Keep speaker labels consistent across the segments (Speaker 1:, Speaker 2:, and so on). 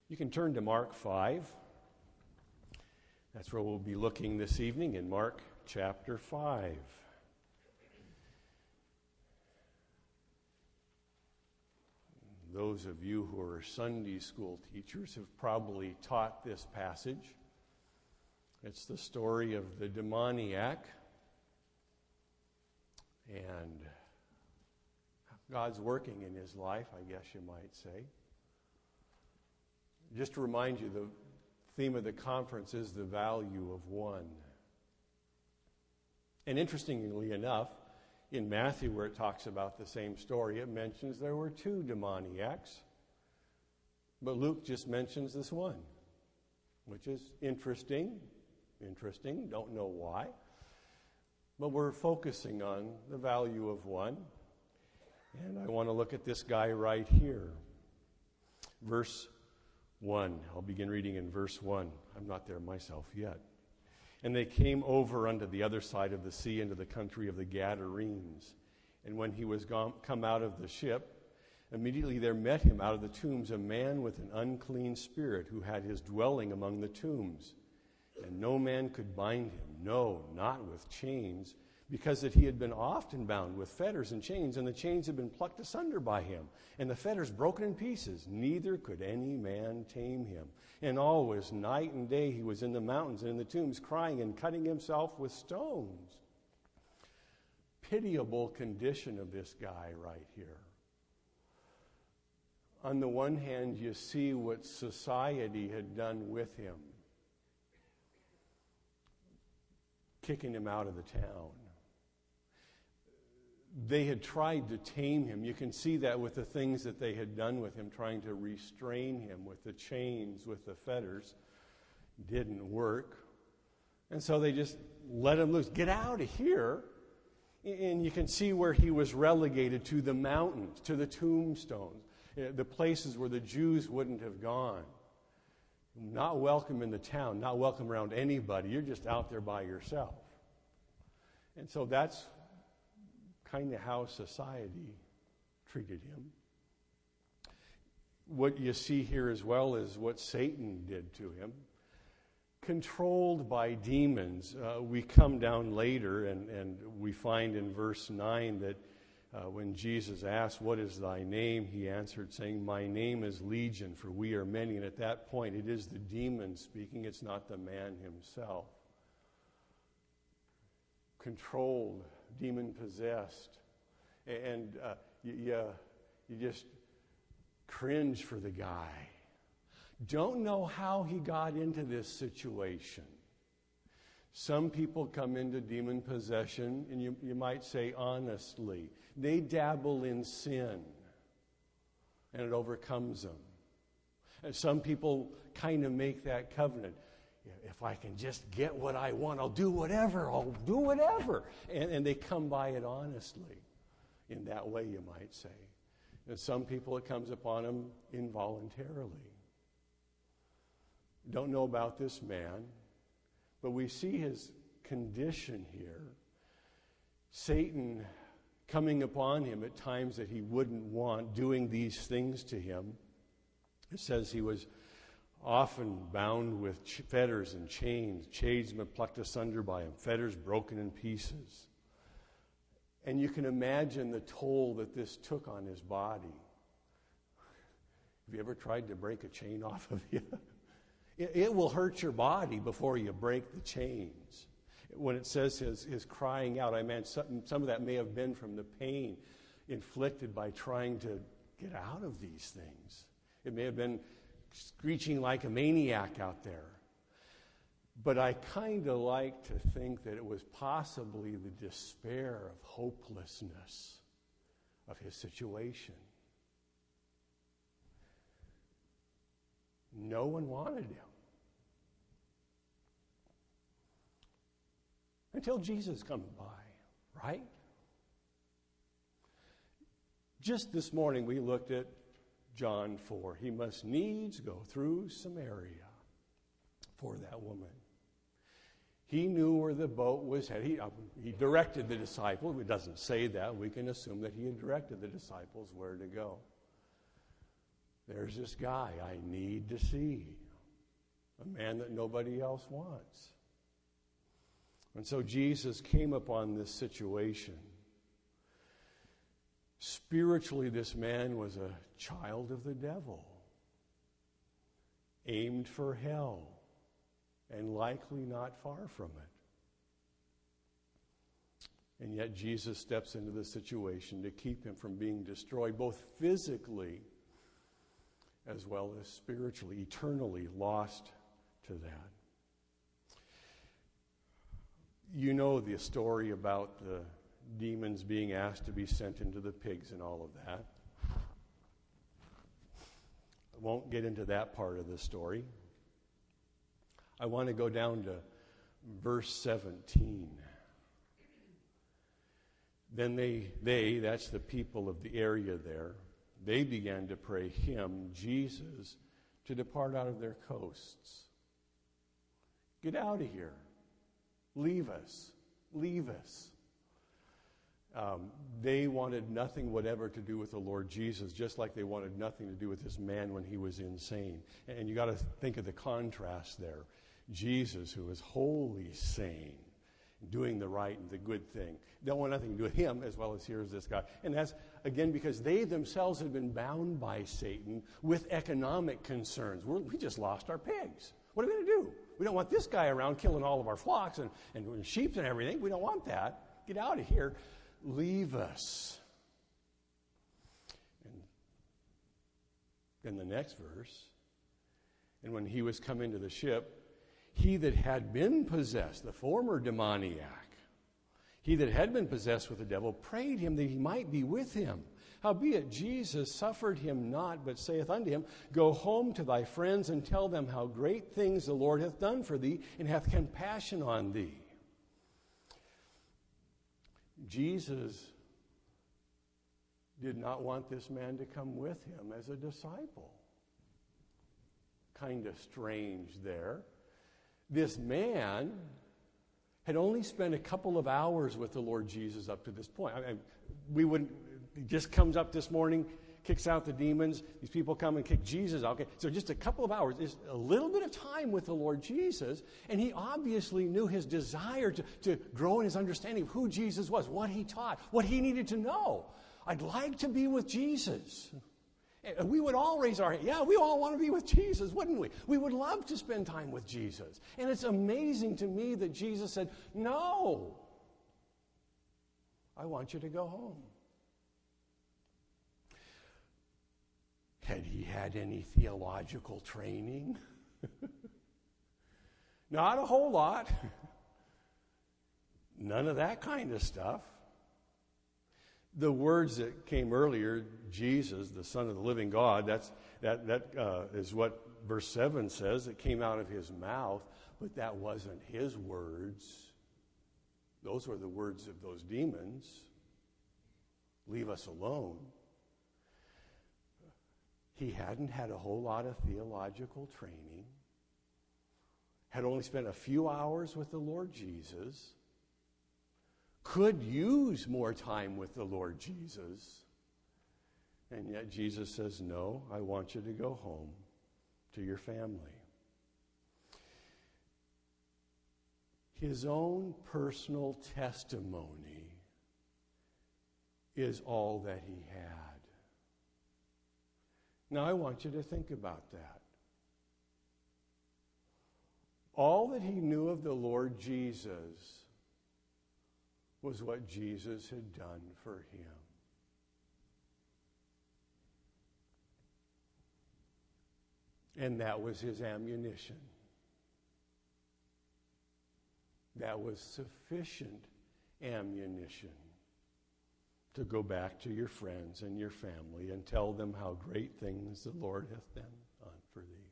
Speaker 1: You can turn to Mark 5. That's where we'll be looking this evening, in Mark chapter 5. Those of you who are Sunday school teachers have probably taught this passage. It's the story of the demoniac and God's working in his life, I guess you might say. Just to remind you, the theme of the conference is the value of one. And interestingly enough, in Matthew, where it talks about the same story, it mentions there were two demoniacs. But Luke just mentions this one, which is interesting. Don't know why. But we're focusing on the value of one. And I want to look at this guy right here. Verse 1. I'll begin reading in verse 1. I'm not there myself yet. And they came over unto the other side of the sea into the country of the Gadarenes. And when he was come out of the ship, immediately there met him out of the tombs a man with an unclean spirit, who had his dwelling among the tombs. And no man could bind him, no, not with chains, because that he had been often bound with fetters and chains, and the chains had been plucked asunder by him, and the fetters broken in pieces. Neither could any man tame him. And always, night and day, he was in the mountains and in the tombs, crying and cutting himself with stones. Pitiable condition of this guy right here. On the one hand, you see what society had done with him, kicking him out of the town. They had tried to tame him. You can see that with the things that they had done with him, trying to restrain him with the chains, with the fetters. Didn't work. And so they just let him loose. Get out of here. And you can see where he was relegated to the mountains, to the tombstones, the places where the Jews wouldn't have gone. Not welcome in the town, not welcome around anybody. You're just out there by yourself. And so that's kind of how society treated him. What you see here as well is what Satan did to him. Controlled by demons. We come down later and we find in verse 9 that when Jesus asked, "What is thy name?" he answered, saying, "My name is Legion, for we are many." And at that point, it is the demon speaking. It's not the man himself. Controlled, demon-possessed. And you just cringe for the guy. Don't know how he got into this situation. Some people come into demon possession, and you might say honestly, they dabble in sin, and it overcomes them. And some people kind of make that covenant. If I can just get what I want, I'll do whatever. And they come by it honestly. In that way, you might say. And some people, it comes upon them involuntarily. Don't know about this man, but we see his condition here. Satan coming upon him at times that he wouldn't want, doing these things to him. It says he was often bound with fetters and chains plucked asunder by him, fetters broken in pieces. And you can imagine the toll that this took on his body. Have you ever tried to break a chain off of you? It will hurt your body before you break the chains. When it says his crying out, I mean, some of that may have been from the pain inflicted by trying to get out of these things. It may have been screeching like a maniac out there. But I kind of like to think that it was possibly the despair of hopelessness of his situation. No one wanted him. Until Jesus comes by, right? Just this morning we looked at John 4. He must needs go through Samaria for that woman. He knew where the boat was headed. He directed the disciples. It doesn't say that. We can assume that he had directed the disciples where to go. there's this guy I need to see, a man that nobody else wants. And so Jesus came upon this situation. Spiritually, this man was a child of the devil, aimed for hell, and likely not far from it. And yet Jesus steps into the situation to keep him from being destroyed, both physically as well as spiritually, eternally lost to that. You know the story about the demons being asked to be sent into the pigs and all of that. I won't get into that part of the story. I want to go down to verse 17. Then they, that's the people of the area there, they began to pray him, Jesus, to depart out of their coasts. Get out of here. Leave us. Leave us. They wanted nothing whatever to do with the Lord Jesus, just like they wanted nothing to do with this man when he was insane. And you got to think of the contrast there. Jesus, who is wholly sane, doing the right and the good thing. Don't want nothing to do with him as well as here's this guy. And that's, again, because they themselves had been bound by Satan with economic concerns. We just lost our pigs. What are we going to do? We don't want this guy around killing all of our flocks and sheep and everything. We don't want that. Get out of here. Leave us. And then the next verse, and when he was come into the ship, he that had been possessed, the former demoniac, he that had been possessed with the devil, prayed him that he might be with him. Howbeit Jesus suffered him not, but saith unto him, Go home to thy friends and tell them how great things the Lord hath done for thee, and hath compassion on thee. Jesus did not want this man to come with him as a disciple. Kind of strange there. This man had only spent a couple of hours with the Lord Jesus up to this point. He just comes up this morning, kicks out the demons. These people come and kick Jesus out. Okay, so just a couple of hours is a little bit of time with the Lord Jesus, and he obviously knew his desire to grow in his understanding of who Jesus was, what he taught, what he needed to know. I'd like to be with Jesus. And we would all raise our hand. Yeah, we all want to be with Jesus, wouldn't we? We would love to spend time with Jesus. And it's amazing to me that Jesus said, No, I want you to go home. Had he had any theological training? Not a whole lot. None of that kind of stuff. The words that came earlier, Jesus, the Son of the living God, that is what verse 7 says. It came out of his mouth, but that wasn't his words. Those were the words of those demons. Leave us alone. He hadn't had a whole lot of theological training, had only spent a few hours with the Lord Jesus, could use more time with the Lord Jesus, and yet Jesus says, No, I want you to go home to your family. His own personal testimony is all that he had. Now, I want you to think about that. All that he knew of the Lord Jesus was what Jesus had done for him. And that was his ammunition. That was sufficient ammunition to go back to your friends and your family and tell them how great things the Lord hath done for thee.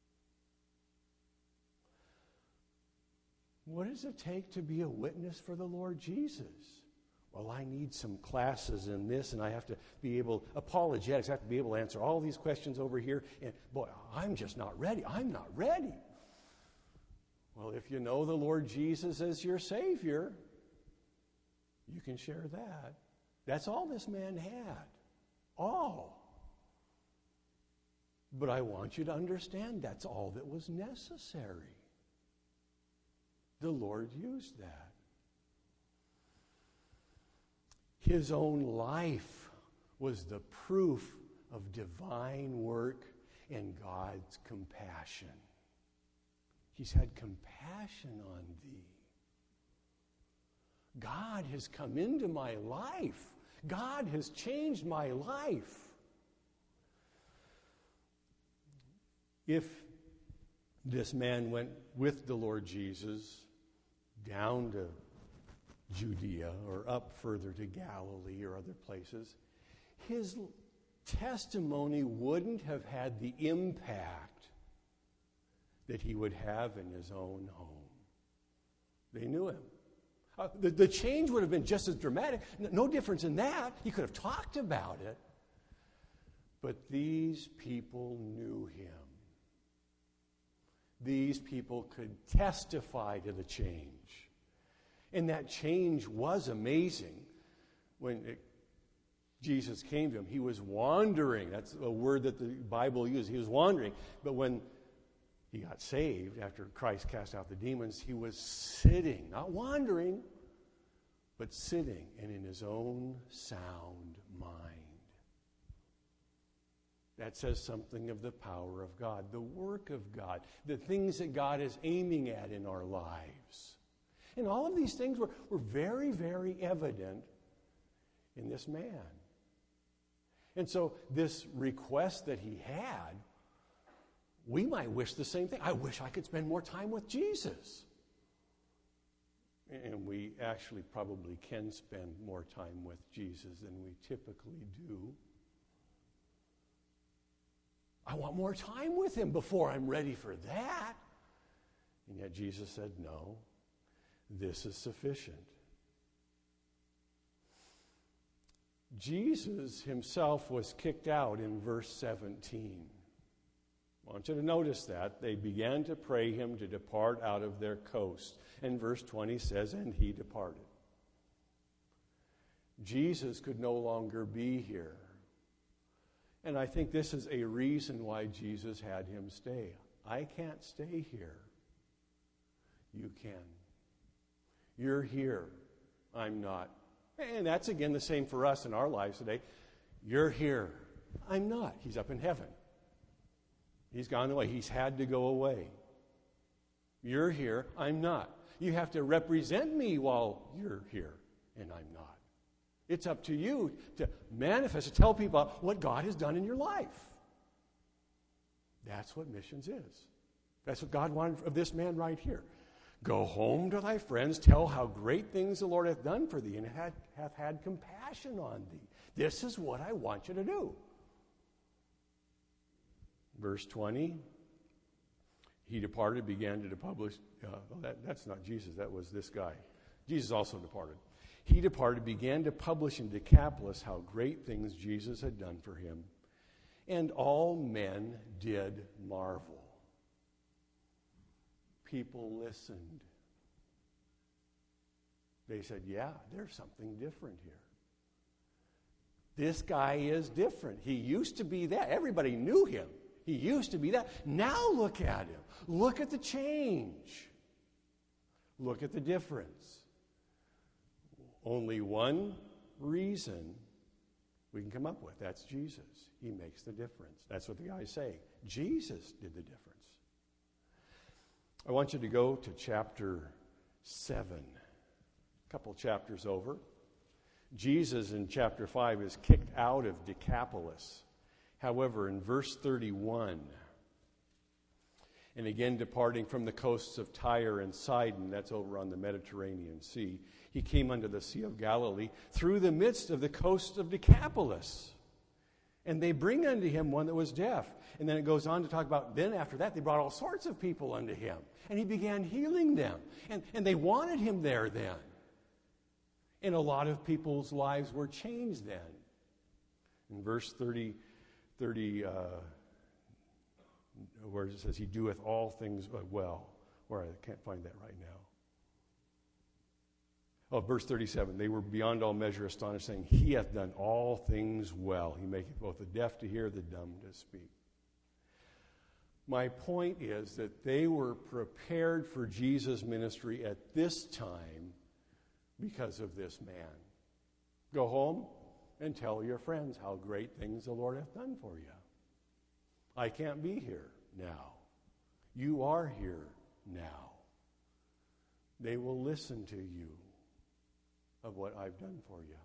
Speaker 1: What does it take to be a witness for the Lord Jesus? Well, I need some classes in this, and I have to be able, apologetics, I have to be able to answer all these questions over here, and boy, I'm just not ready. I'm not ready. Well, if you know the Lord Jesus as your Savior, you can share that. That's all this man had. All. But I want you to understand that's all that was necessary. The Lord used that. His own life was the proof of divine work and God's compassion. He's had compassion on thee. God has come into my life. God has changed my life. If this man went with the Lord Jesus down to Judea or up further to Galilee or other places, his testimony wouldn't have had the impact that he would have in his own home. They knew him. The change would have been just as dramatic. No difference in that. He could have talked about it. But these people knew him. These people could testify to the change. And that change was amazing. When Jesus came to him, he was wandering. That's a word that the Bible uses. He was wandering. But when he got saved, after Christ cast out the demons, he was sitting, not wandering, but sitting and in his own sound mind. That says something of the power of God, the work of God, the things that God is aiming at in our lives. And all of these things were very, very evident in this man. And so this request that he had, we might wish the same thing. I wish I could spend more time with Jesus. And we actually probably can spend more time with Jesus than we typically do. I want more time with him before I'm ready for that. And yet Jesus said, no, this is sufficient. Jesus himself was kicked out in verse 17. I want you to notice that. They began to pray him to depart out of their coast. And verse 20 says, and he departed. Jesus could no longer be here. And I think this is a reason why Jesus had him stay. I can't stay here. You can. You're here. I'm not. And that's again the same for us in our lives today. You're here. I'm not. He's up in heaven. He's gone away. He's had to go away. You're here. I'm not. You have to represent me while you're here, and I'm not. It's up to you to manifest, to tell people what God has done in your life. That's what missions is. That's what God wanted of this man right here. Go home to thy friends, tell how great things the Lord hath done for thee, and hath had compassion on thee. This is what I want you to do. Verse 20, he departed, began to publish. That's not Jesus, that was this guy. Jesus also departed. He departed, began to publish in Decapolis how great things Jesus had done for him. And all men did marvel. People listened. They said, yeah, there's something different here. This guy is different. He used to be that. Everybody knew him. He used to be that. Now look at him. Look at the change. Look at the difference. Only one reason we can come up with. That's Jesus. He makes the difference. That's what the guy's saying. Jesus did the difference. I want you to go to chapter 7. A couple chapters over. Jesus in chapter 5 is kicked out of Decapolis. However, in verse 31, and again departing from the coasts of Tyre and Sidon, that's over on the Mediterranean Sea, he came unto the Sea of Galilee through the midst of the coast of Decapolis. And they bring unto him one that was deaf. And then it goes on to talk about, then after that, they brought all sorts of people unto him. And he began healing them. And they wanted him there then. And a lot of people's lives were changed then. In verse 30, where it says, he doeth all things well. Where I can't find that right now. Oh, verse 37, they were beyond all measure astonished, saying, he hath done all things well. He maketh both the deaf to hear, the dumb to speak. My point is that they were prepared for Jesus' ministry at this time because of this man. Go home and tell your friends how great things the Lord hath done for you. I can't be here now. You are here now. They will listen to you of what I've done for you.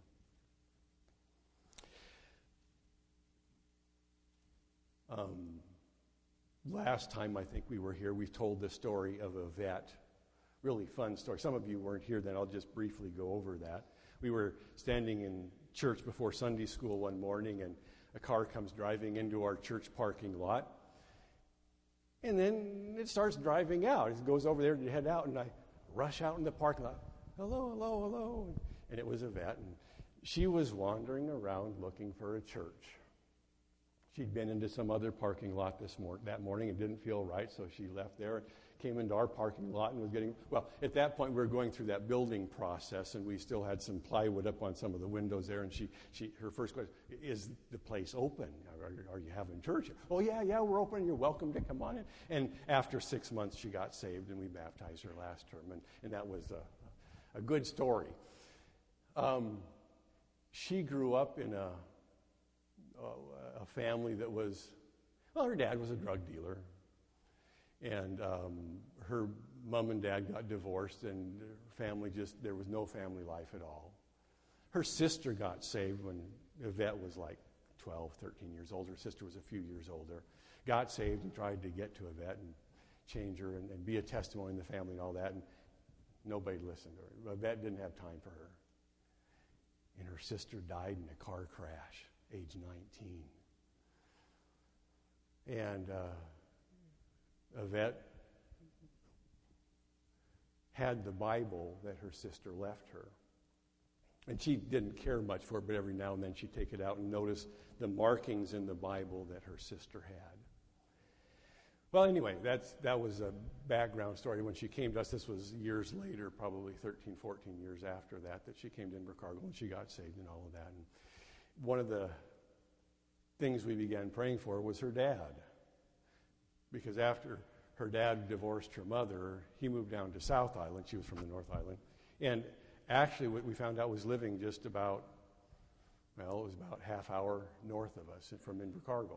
Speaker 1: Last time I think we were here, we told the story of a vet. Really fun story. Some of you weren't here then. I'll just briefly go over that. We were standing in church before Sunday school one morning, and a car comes driving into our church parking lot. And then it starts driving out. It goes over there to head out, and I rush out in the parking lot. Hello, hello, hello. And it was a vet, and she was wandering around looking for a church. She'd been into some other parking lot that morning and didn't feel right, so she left there and came into our parking lot and was getting, well, at that point we were going through that building process, and we still had some plywood up on some of the windows there, and her first question, is the place open? Are you having church? Oh, yeah, we're open. You're welcome to come on in. And after 6 months, she got saved, and we baptized her last term, and that was a good story. She grew up in a family that was, well, her dad was a drug dealer, and her mom and dad got divorced, and there was no family life at all. Her sister got saved when Yvette was like 12, 13 years old. Her sister was a few years older. Got saved and tried to get to Yvette and change her and be a testimony in the family and all that, and nobody listened to her. Yvette didn't have time for her. And her sister died in a car crash, age 19. And Yvette had the Bible that her sister left her. And she didn't care much for it, but every now and then she'd take it out and notice the markings in the Bible that her sister had. Well, anyway, that was a background story. When she came to us, this was years later, probably 13, 14 years after that she came to Invercargill and she got saved and all of that. And one of the things we began praying for was her dad. Because after her dad divorced her mother, he moved down to South Island. She was from the North Island. And actually what we found out was living just about, well, it was about half hour north of us from Invercargill.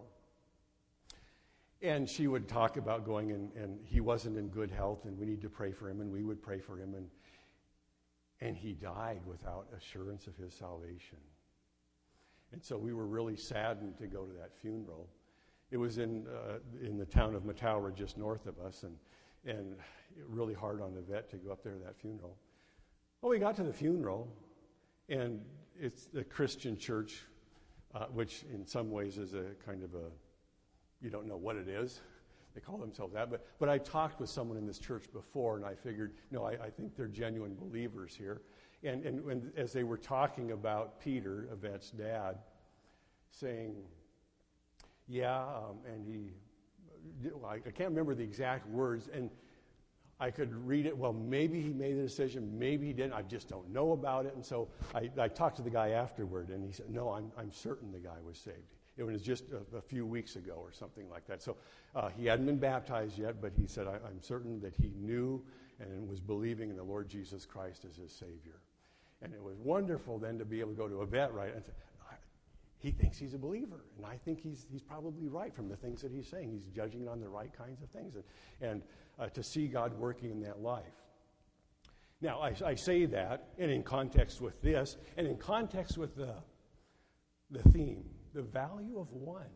Speaker 1: And she would talk about going, and he wasn't in good health, and we need to pray for him, and we would pray for him. And he died without assurance of his salvation. And so we were really saddened to go to that funeral. It was in the town of Matauara, just north of us, and really hard on Yvette to go up there to that funeral. Well, we got to the funeral, and it's a Christian church, which in some ways is a kind of a, you don't know what it is. They call themselves that. But I talked with someone in this church before, and I figured, I think they're genuine believers here. And when, as they were talking about Peter, Yvette's dad, saying, and I can't remember the exact words, and I could read it, well, maybe he made the decision, maybe he didn't, I just don't know about it. And so I talked to the guy afterward, and he said, no, I'm certain the guy was saved. It was just a few weeks ago or something like that. So he hadn't been baptized yet, but he said, I'm certain that he knew and was believing in the Lord Jesus Christ as his Savior. And it was wonderful then to be able to go to Yvette, right, and say, he thinks he's a believer, and I think he's probably right from the things that he's saying. He's judging on the right kinds of things, and to see God working in that life. Now, I say that, and in context with this, and in context with the theme, the value of one.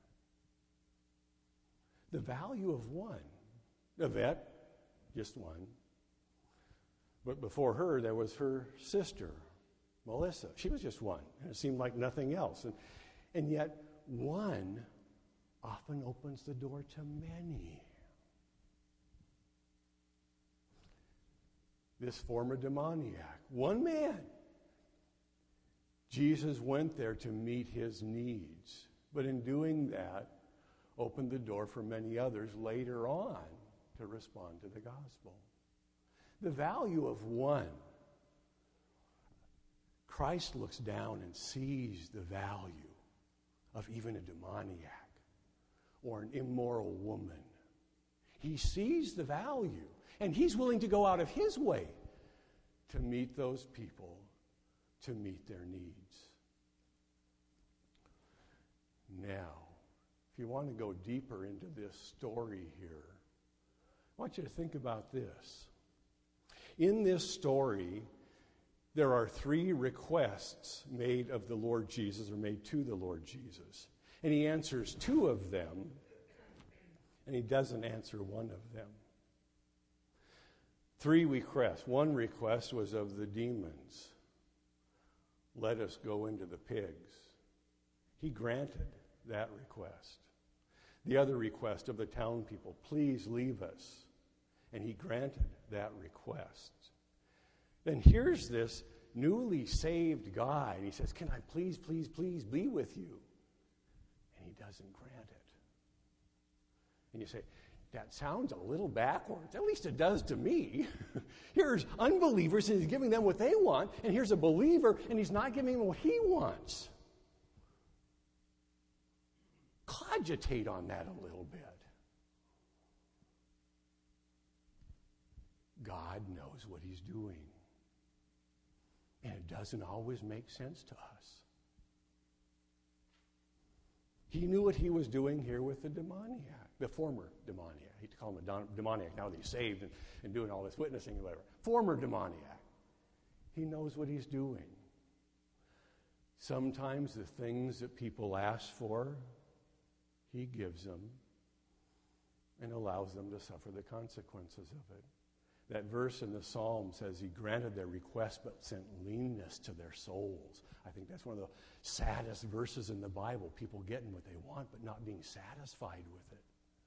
Speaker 1: The value of one. Yvette, just one. But before her, there was her sister, Melissa. She was just one. And it seemed like nothing else. And yet, one often opens the door to many. This former demoniac, one man. Jesus went there to meet his needs. But in doing that, opened the door for many others later on to respond to the gospel. The value of one. Christ looks down and sees the value of even a demoniac or an immoral woman He sees the value, and he's willing to go out of his way to meet those people, to meet their needs. Now, if you want to go deeper into this story here, I want you to think about this. In this story, there are 3 requests made of the Lord Jesus, or made to the Lord Jesus. And he answers 2 of them, and he doesn't answer 1 of them. 3 requests. 1 request was of the demons. Let us go into the pigs. He granted that request. The other request of the town people, please leave us. And he granted that request. Then here's this newly saved guy, and he says, can I please be with you? And he doesn't grant it. And you say, that sounds a little backwards. At least it does to me. Here's unbelievers, and he's giving them what they want, and here's a believer, and he's not giving them what he wants. Cogitate on that a little bit. God knows what he's doing. And it doesn't always make sense to us. He knew what he was doing here with the demoniac, the former demoniac. I hate to call him a demoniac now that he's saved and doing all this witnessing and whatever. Former demoniac. He knows what he's doing. Sometimes the things that people ask for, he gives them and allows them to suffer the consequences of it. That verse in the Psalm says he granted their request but sent leanness to their souls. I think that's one of the saddest verses in the Bible, people getting what they want but not being satisfied with it.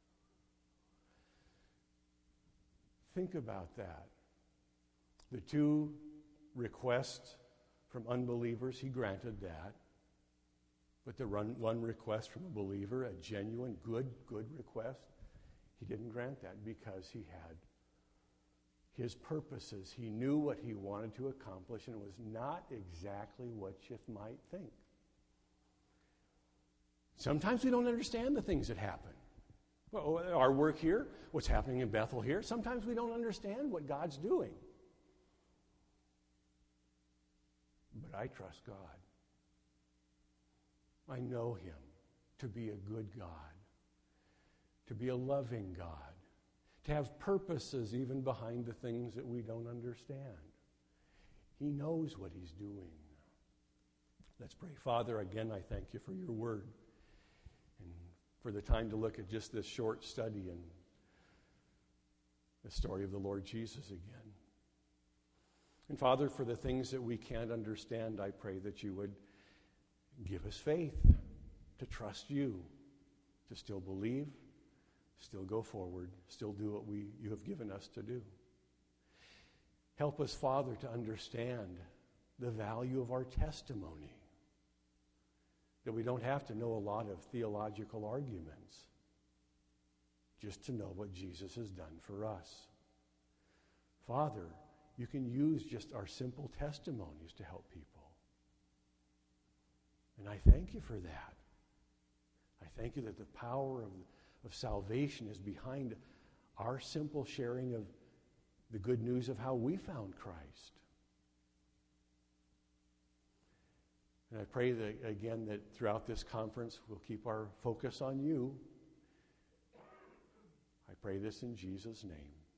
Speaker 1: Think about that. The 2 requests from unbelievers, he granted that. But the 1 request from a believer, a genuine, good request, he didn't grant that because he had his purposes. He knew what he wanted to accomplish, and it was not exactly what you might think. Sometimes we don't understand the things that happen. Well, our work here, what's happening in Bethel here, sometimes we don't understand what God's doing. But I trust God. I know him to be a good God, to be a loving God, to have purposes even behind the things that we don't understand. He knows what he's doing. Let's pray. Father, again, I thank you for your word and for the time to look at just this short study and the story of the Lord Jesus again. And Father, for the things that we can't understand, I pray that you would give us faith to trust you, to still believe, still go forward, still do what you have given us to do. Help us, Father, to understand the value of our testimony, that we don't have to know a lot of theological arguments just to know what Jesus has done for us. Father, you can use just our simple testimonies to help people. And I thank you for that. I thank you that the power of salvation is behind our simple sharing of the good news of how we found Christ. And I pray that, again, that throughout this conference we'll keep our focus on you. I pray this in Jesus' name.